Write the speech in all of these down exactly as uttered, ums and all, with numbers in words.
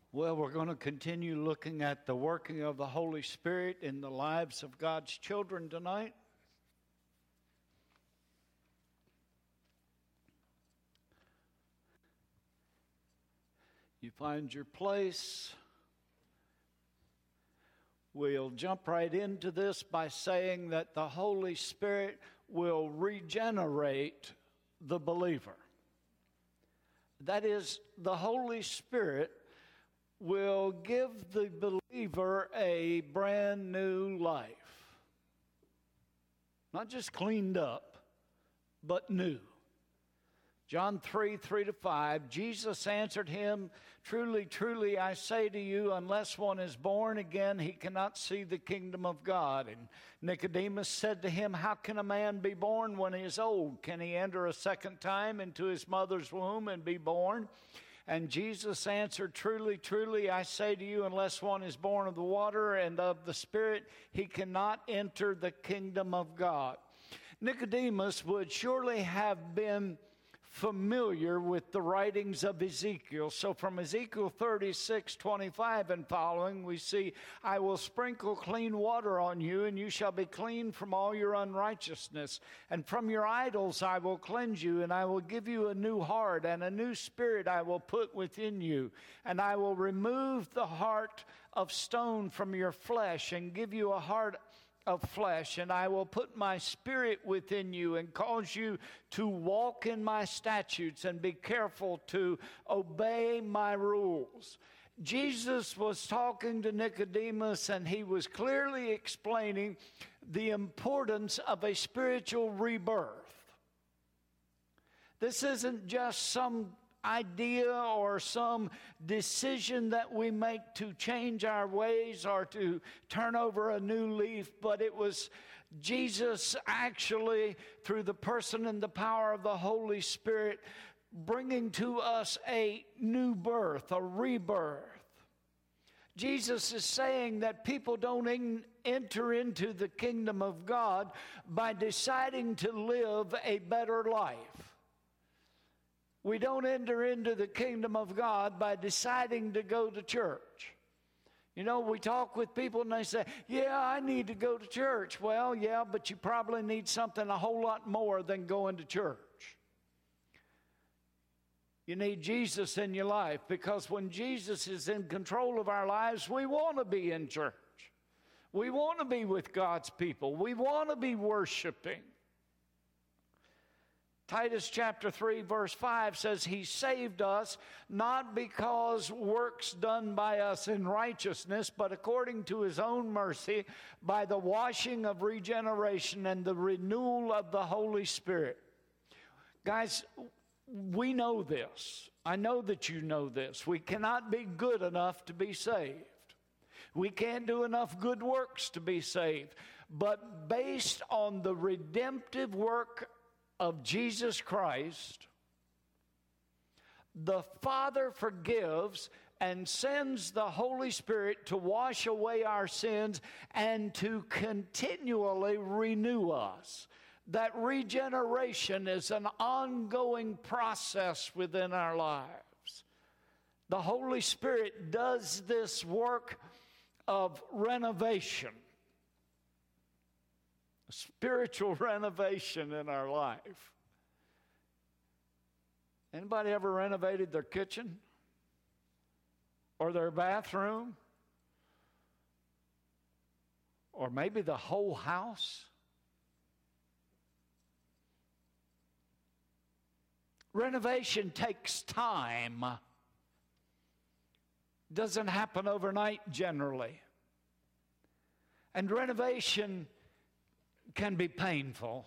Well, we're going to continue looking at the working of the Holy Spirit in the lives of God's children tonight. You find your place. We'll jump right into this by saying that the Holy Spirit will regenerate the believer. That is, the Holy Spirit will give the believer a brand new life. Not just cleaned up, but new. John three, three to five, Jesus answered him, "Truly, truly, I say to you, unless one is born again, he cannot see the kingdom of God." And Nicodemus said to him, "How can a man be born when he is old? Can he enter a second time into his mother's womb and be born?" And Jesus answered, "Truly, truly, I say to you, unless one is born of the water and of the Spirit, he cannot enter the kingdom of God." Nicodemus would surely have been familiar with the writings of Ezekiel. So from Ezekiel thirty-six, twenty-five and following, we see, "I will sprinkle clean water on you, and you shall be clean from all your unrighteousness. And from your idols I will cleanse you, and I will give you a new heart, and a new spirit I will put within you. And I will remove the heart of stone from your flesh, and give you a heart of flesh, and I will put my spirit within you and cause you to walk in my statutes and be careful to obey my rules." Jesus was talking to Nicodemus, and he was clearly explaining the importance of a spiritual rebirth. This isn't just some idea or some decision that we make to change our ways or to turn over a new leaf, but it was Jesus actually, through the person and the power of the Holy Spirit, bringing to us a new birth, a rebirth. Jesus is saying that people don't in, enter into the kingdom of God by deciding to live a better life. We don't enter into the kingdom of God by deciding to go to church. You know, we talk with people and they say, "Yeah, I need to go to church." Well, yeah, but you probably need something a whole lot more than going to church. You need Jesus in your life, because when Jesus is in control of our lives, we want to be in church. We want to be with God's people. We want to be worshiping. Titus chapter three, verse five says, "He saved us not because works done by us in righteousness, but according to his own mercy, by the washing of regeneration and the renewal of the Holy Spirit." Guys, we know this. I know that you know this. We cannot be good enough to be saved. We can't do enough good works to be saved. But based on the redemptive work of Jesus Christ, the Father forgives and sends the Holy Spirit to wash away our sins and to continually renew us. That regeneration is an ongoing process within our lives. The Holy Spirit does this work of renovation, spiritual renovation in our life. Anybody ever renovated their kitchen or their bathroom or maybe the whole house? Renovation takes time. Doesn't happen overnight generally. And renovation can be painful,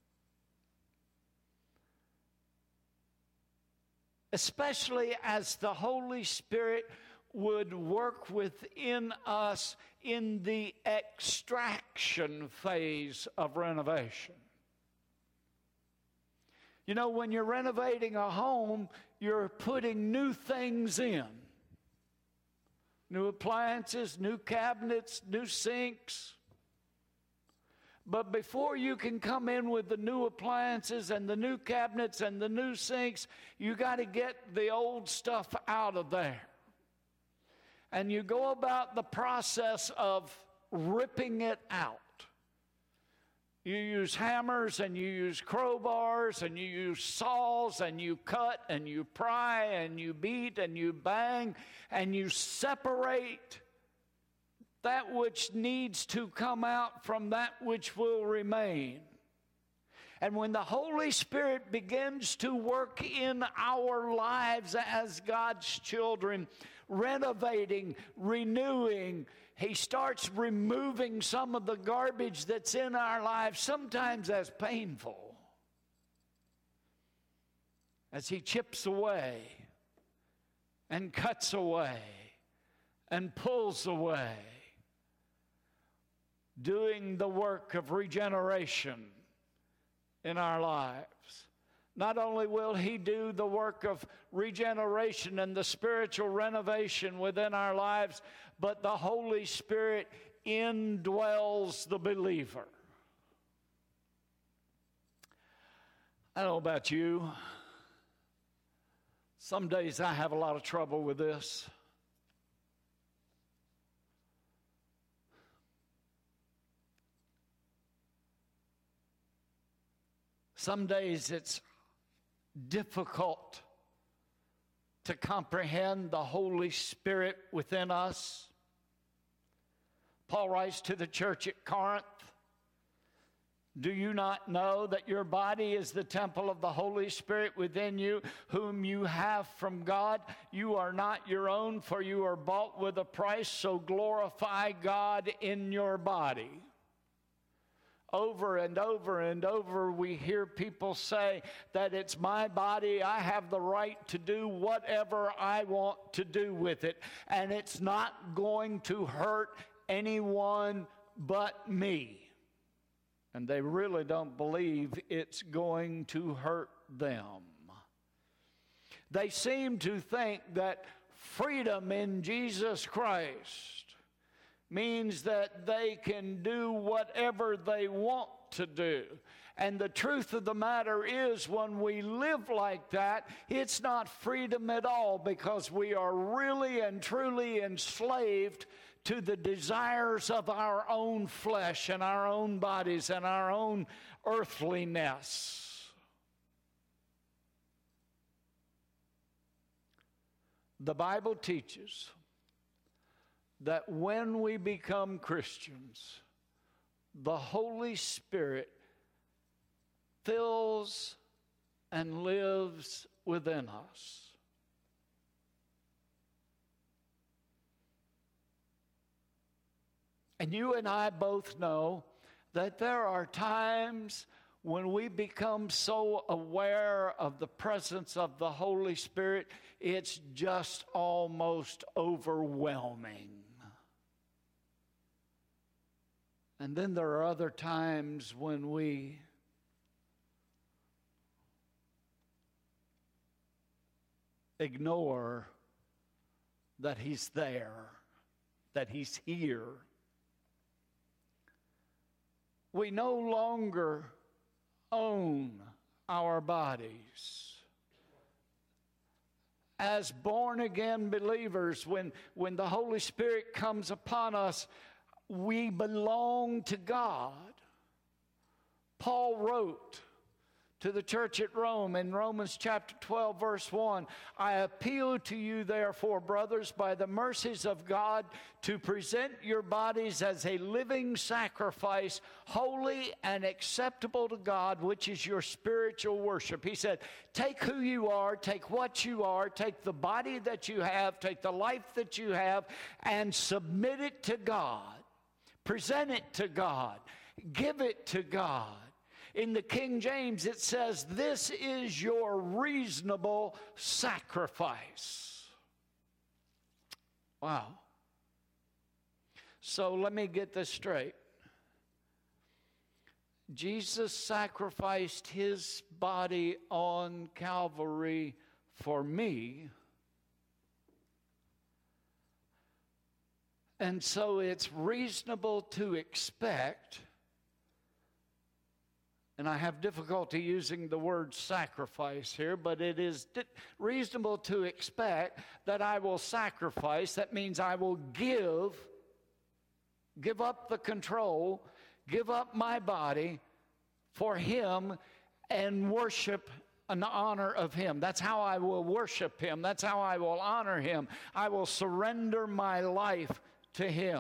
especially as the Holy Spirit would work within us in the extraction phase of renovation. You know, when you're renovating a home, you're putting new things in. New appliances, new cabinets, new sinks. But before you can come in with the new appliances and the new cabinets and the new sinks, you got to get the old stuff out of there. and you go about the process of ripping it out. You use hammers and you use crowbars and you use saws and you cut and you pry and you beat and you bang and you separate that which needs to come out from that which will remain. And when the Holy Spirit begins to work in our lives as God's children, renovating, renewing, He starts removing some of the garbage that's in our lives, sometimes as painful, as He chips away and cuts away and pulls away, doing the work of regeneration in our lives. Not only will He do the work of regeneration and the spiritual renovation within our lives, but the Holy Spirit indwells the believer. I don't know about you. Some days I have a lot of trouble with this. Some days it's difficult to comprehend the Holy Spirit within us. Paul writes to the church at Corinth, "Do you not know that your body is the temple of the Holy Spirit within you, whom you have from God? You are not your own, for you are bought with a price, so glorify God in your body." Over and over and over we hear people say that it's my body, I have the right to do whatever I want to do with it, and it's not going to hurt anyone but me. And they really don't believe it's going to hurt them. They seem to think that freedom in Jesus Christ means that they can do whatever they want to do. And the truth of the matter is, when we live like that, it's not freedom at all, because we are really and truly enslaved to the desires of our own flesh and our own bodies and our own earthliness. The Bible teaches that when we become Christians, the Holy Spirit fills and lives within us. And you and I both know that there are times when we become so aware of the presence of the Holy Spirit, it's just almost overwhelming. And then there are other times when we ignore that He's there, that He's here. We no longer own our bodies. As born-again believers, when, when the Holy Spirit comes upon us, we belong to God. Paul wrote to the church at Rome in Romans chapter twelve, verse one, "I appeal to you, therefore, brothers, by the mercies of God, to present your bodies as a living sacrifice, holy and acceptable to God, which is your spiritual worship." He said, take who you are, take what you are, take the body that you have, take the life that you have, and submit it to God. Present it to God. Give it to God. In the King James, it says, "This is your reasonable sacrifice." Wow. So let me get this straight. Jesus sacrificed His body on Calvary for me. And so it's reasonable to expect And I have difficulty using the word sacrifice here, but it is reasonable to expect that I will sacrifice. That means I will give, give up the control, give up my body for Him and worship in honor of Him. That's how I will worship Him. That's how I will honor Him. I will surrender my life to Him.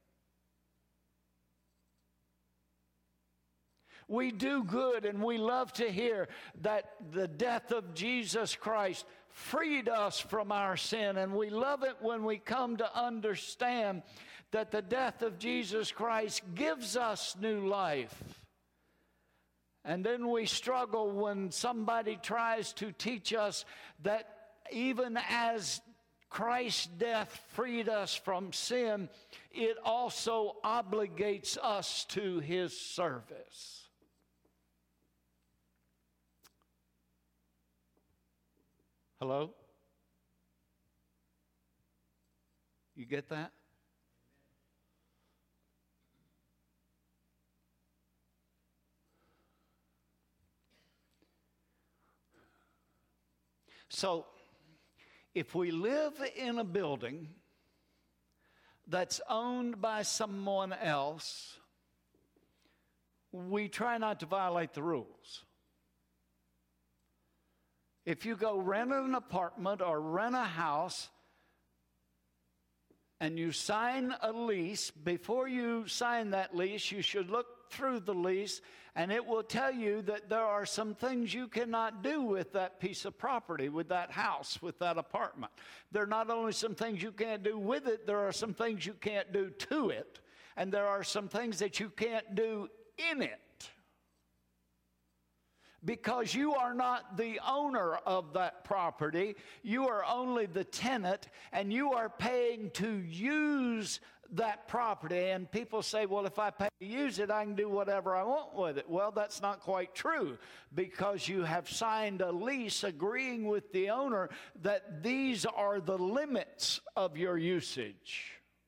We do good, and we love to hear that the death of Jesus Christ freed us from our sin, and we love it when we come to understand that the death of Jesus Christ gives us new life. And then we struggle when somebody tries to teach us that even as Christ's death freed us from sin, it also obligates us to His service. Hello? You get that? So, if we live in a building that's owned by someone else, we try not to violate the rules. If you go rent an apartment or rent a house and you sign a lease, before you sign that lease, you should look through the lease, and it will tell you that there are some things you cannot do with that piece of property, with that house, with that apartment. There are not only some things you can't do with it, there are some things you can't do to it, and there are some things that you can't do in it. Because you are not the owner of that property, you are only the tenant, and you are paying to use that property. And people say, well, if I pay to use it, I can do whatever I want with it. Well, that's not quite true, because you have signed a lease agreeing with the owner that these are the limits of your usage.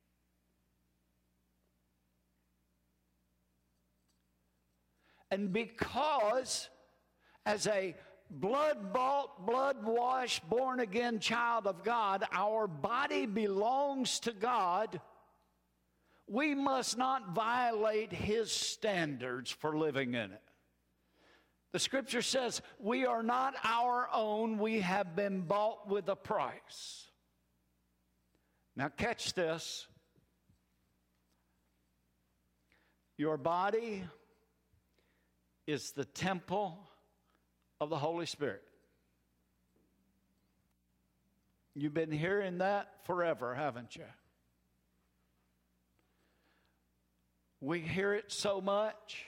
And because as a blood-bought, blood-washed, born-again child of God, our body belongs to God, we must not violate His standards for living in it. The Scripture says, we are not our own, we have been bought with a price. Now catch this. Your body is the temple of the Holy Spirit. You've been hearing that forever, haven't you? We hear it so much.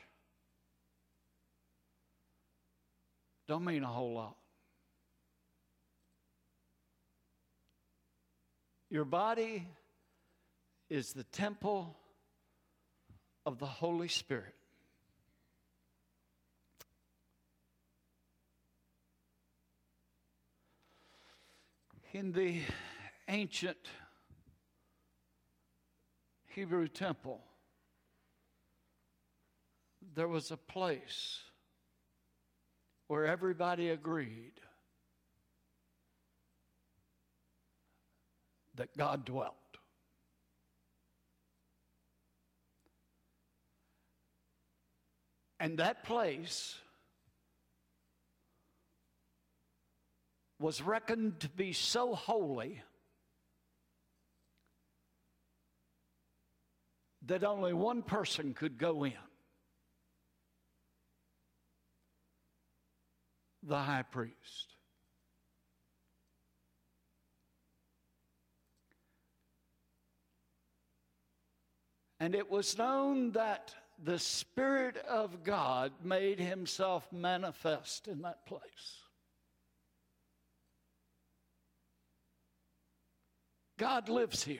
Don't mean a whole lot. Your body is the temple of the Holy Spirit. In the ancient Hebrew temple, there was a place where everybody agreed that God dwelt. And that place was reckoned to be so holy that only one person could go in. The high priest. And it was known that the Spirit of God made Himself manifest in that place. God lives here.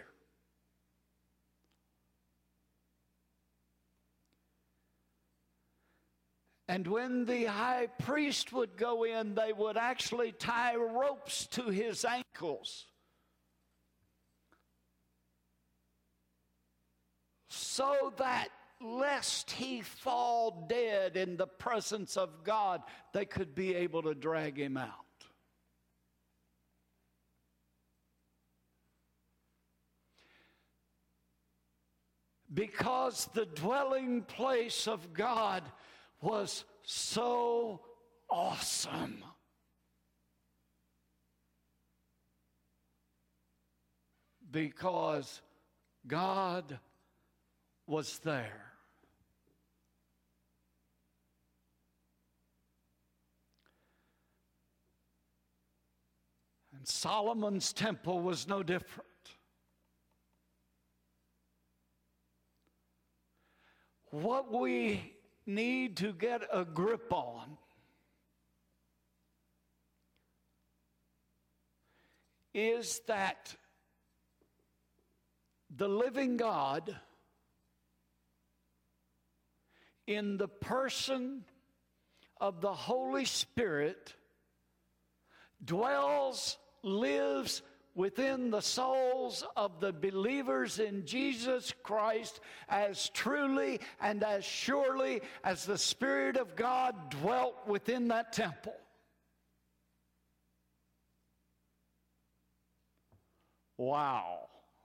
And when the high priest would go in, they would actually tie ropes to his ankles so that lest he fall dead in the presence of God, they could be able to drag him out. Because the dwelling place of God was so awesome. Because God was there. And Solomon's temple was no different. What we need to get a grip on is that the living God, in the person of the Holy Spirit, dwells, lives within the souls of the believers in Jesus Christ as truly and as surely as the Spirit of God dwelt within that temple. Wow.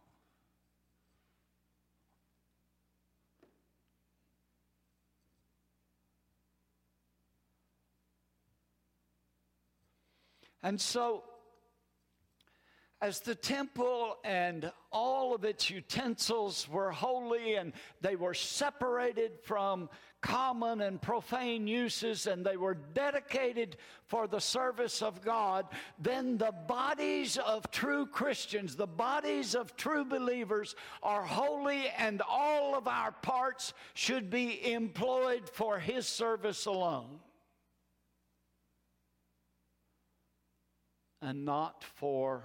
And so, as the temple and all of its utensils were holy and they were separated from common and profane uses and they were dedicated for the service of God, then the bodies of true Christians, the bodies of true believers are holy, and all of our parts should be employed for His service alone, and not for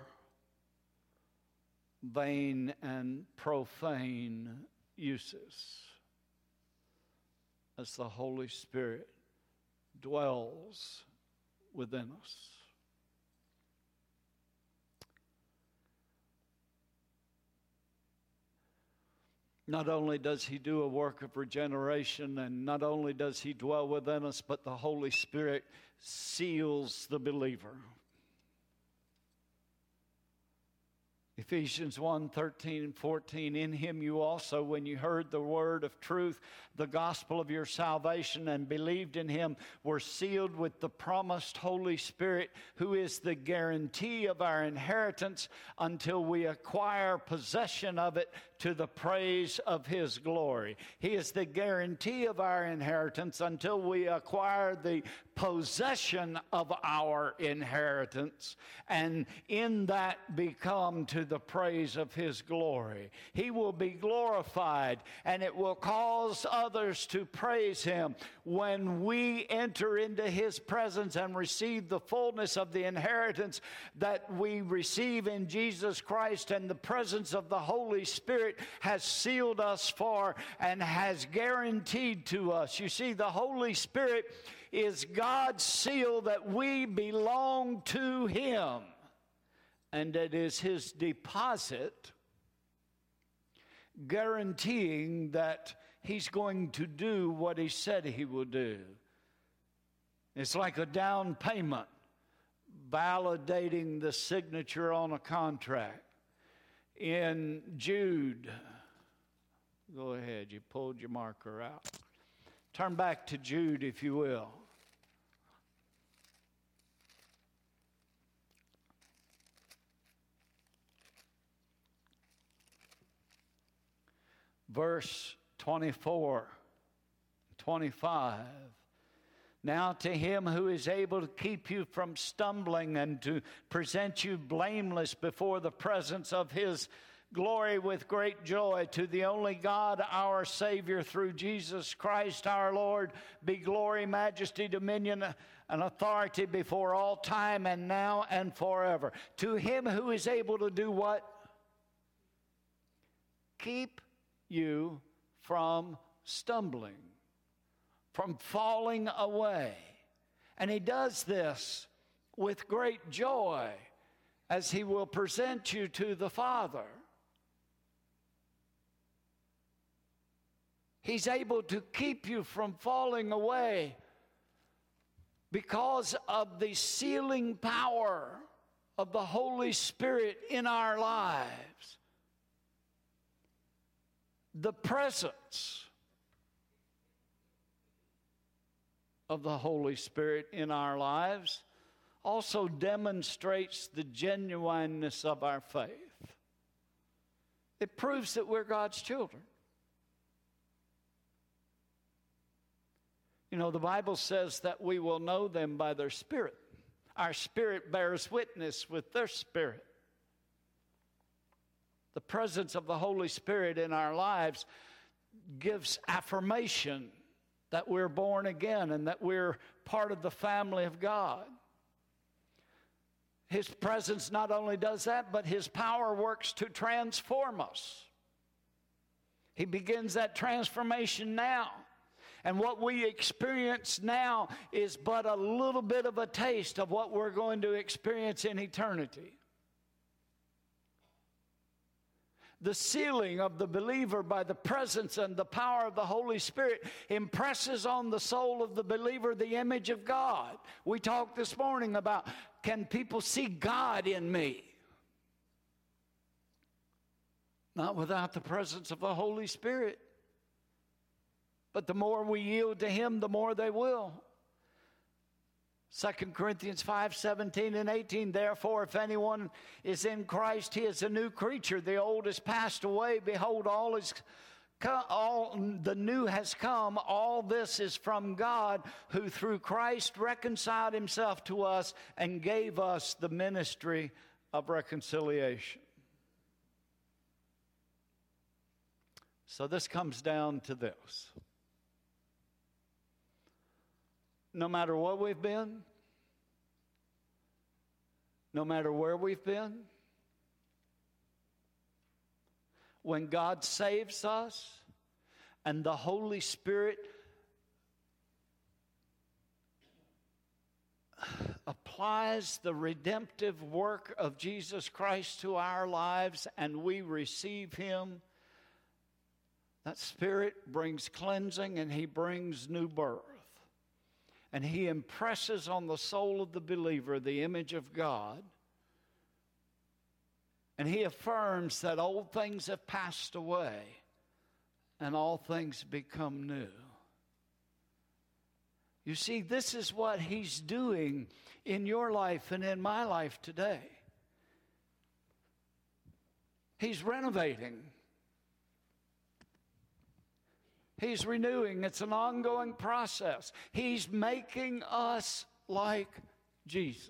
vain and profane uses, as the Holy Spirit dwells within us. Not only does He do a work of regeneration, and not only does He dwell within us, but the Holy Spirit seals the believer. Ephesians one, thirteen and fourteen, in Him you also, when you heard the word of truth, the gospel of your salvation, and believed in Him, were sealed with the promised Holy Spirit, who is the guarantee of our inheritance until we acquire possession of it to the praise of His glory. He is the guarantee of our inheritance until we acquire the possession of our inheritance, and in that become to the praise of His glory. He will be glorified, and it will cause others to praise Him when we enter into His presence and receive the fullness of the inheritance that we receive in Jesus Christ, and the presence of the Holy Spirit has sealed us for and has guaranteed to us. You see, the Holy Spirit is God's seal that we belong to Him, and it is His deposit guaranteeing that He's going to do what He said He will do. It's like a down payment validating the signature on a contract. In Jude, go ahead, you pulled your marker out. Turn back to Jude, if you will. Verse twenty-four, twenty-five. Now to Him who is able to keep you from stumbling and to present you blameless before the presence of His glory with great joy, to the only God, our Savior, through Jesus Christ our Lord, be glory, majesty, dominion, and authority before all time and now and forever. To Him who is able to do what? Keep you from stumbling, from falling away. And He does this with great joy as He will present you to the Father. He's able to keep you from falling away because of the sealing power of the Holy Spirit in our lives. The presence of the Holy Spirit in our lives also demonstrates the genuineness of our faith. It proves that we're God's children. You know, the Bible says that we will know them by their spirit. Our spirit bears witness with their spirit. The presence of the Holy Spirit in our lives gives affirmation that we're born again and that we're part of the family of God. His presence not only does that, but His power works to transform us. He begins that transformation now. And what we experience now is but a little bit of a taste of what we're going to experience in eternity. The sealing of the believer by the presence and the power of the Holy Spirit impresses on the soul of the believer the image of God. We talked this morning about, can people see God in me? Not without the presence of the Holy Spirit. But the more we yield to Him, the more they will. Second Corinthians five, seventeen and eighteen, therefore, if anyone is in Christ, he is a new creature. The old has passed away. Behold, all is come, all the new has come. All this is from God, who through Christ reconciled Himself to us and gave us the ministry of reconciliation. So this comes down to this. No matter what we've been, no matter where we've been, when God saves us and the Holy Spirit applies the redemptive work of Jesus Christ to our lives and we receive Him, that Spirit brings cleansing and He brings new birth. And He impresses on the soul of the believer the image of God. And He affirms that old things have passed away and all things become new. You see, this is what He's doing in your life and in my life today. He's renovating. He's renewing. It's an ongoing process. He's making us like Jesus.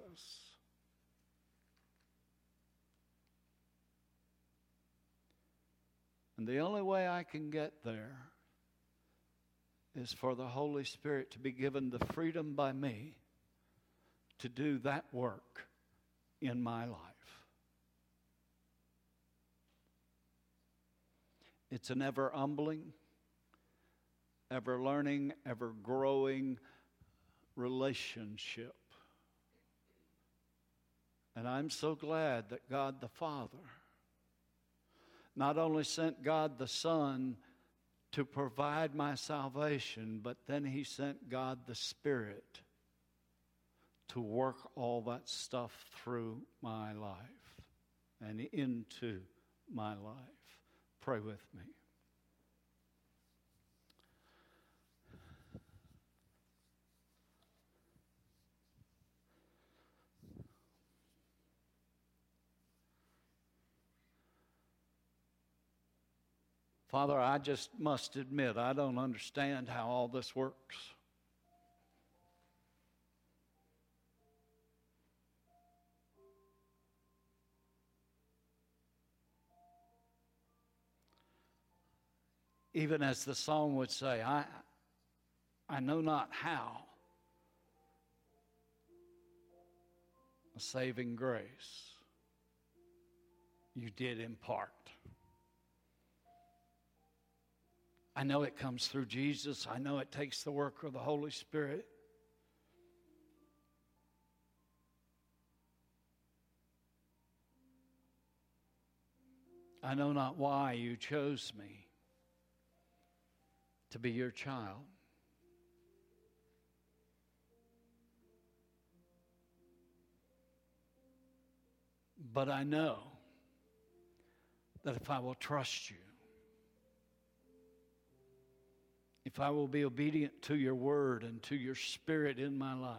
And the only way I can get there is for the Holy Spirit to be given the freedom by me to do that work in my life. It's an ever humbling, ever learning, ever growing relationship. And I'm so glad that God the Father not only sent God the Son to provide my salvation, but then He sent God the Spirit to work all that stuff through my life and into my life. Pray with me. Father, I just must admit, I don't understand how all this works. Even as the song would say, I, I know not how a saving grace you did impart. I know it comes through Jesus. I know it takes the work of the Holy Spirit. I know not why you chose me. to be your child. But I know that if I will trust you, if I will be obedient to your word and to your spirit in my life,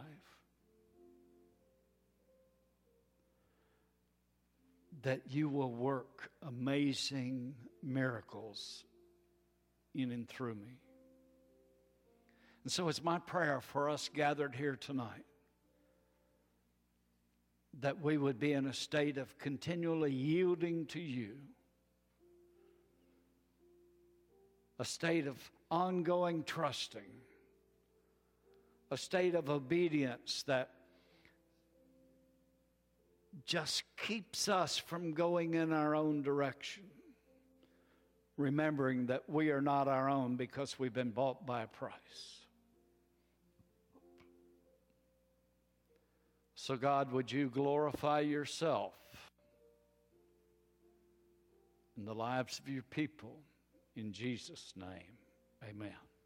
that you will work amazing miracles in and through me. And so it's my prayer for us gathered here tonight that we would be in a state of continually yielding to you, a state of ongoing trusting, a state of obedience that just keeps us from going in our own direction, remembering that we are not our own because we've been bought by a price. So God, would you glorify yourself in the lives of your people, in Jesus' name, amen.